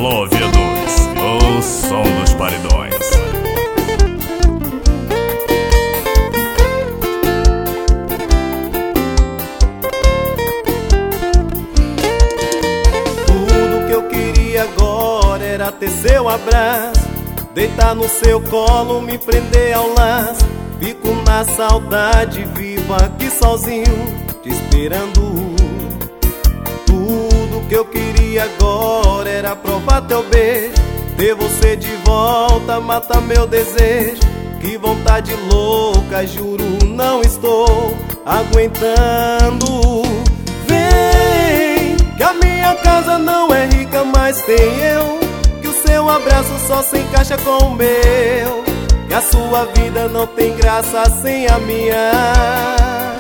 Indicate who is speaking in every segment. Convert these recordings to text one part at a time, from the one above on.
Speaker 1: Alô, ouvidos, o som dos paredões.
Speaker 2: Tudo que eu queria agora era ter seu abraço, deitar no seu colo, me prender ao laço. Fico na saudade, vivo aqui sozinho, te esperando. Tudo que eu queria agora era provar teu beijo, ter você de volta, mata meu desejo. Que vontade louca, juro, não estou aguentando. Vem, que a minha casa não é rica, mas tem eu, que o seu abraço só se encaixa com o meu, que a sua vida não tem graça sem a minha.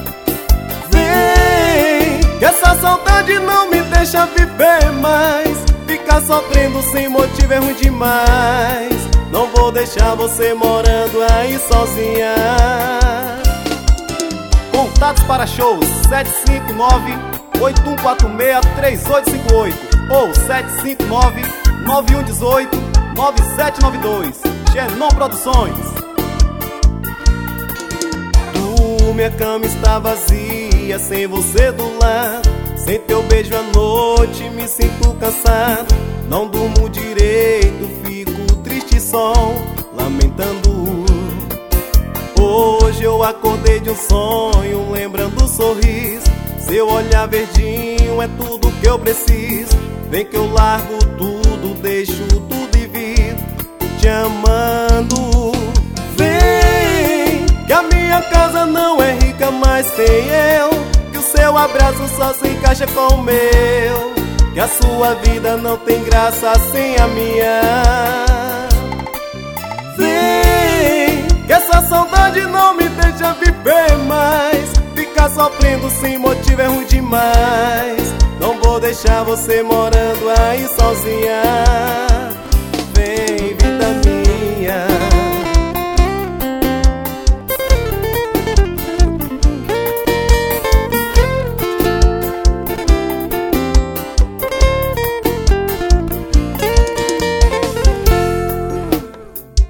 Speaker 2: Vem, que essa saudade não me deixa viver mais, ficar sofrendo sem motivo é ruim demais. Não vou deixar você morando aí sozinha. Contatos para shows 759-8146-3858 ou 759-9118-9792. Xenon Produções. Minha cama está vazia, sem você do lado, sem teu beijo à noite me sinto cansado. Não durmo direito, fico triste só, lamentando. Hoje eu acordei de um sonho, lembrando o sorriso. Seu olhar verdinho é tudo que eu preciso. Vem que eu largo tudo, deixo tudo e vivo te amando. Vem, que a minha casa não é rica, mas tem eu, que o seu abraço só se encaixa com o meu, que a sua vida não tem graça sem a minha. Vem, que essa saudade não me deixa viver mais, ficar sofrendo sem motivo é ruim demais. Não vou deixar você morando aí sozinha.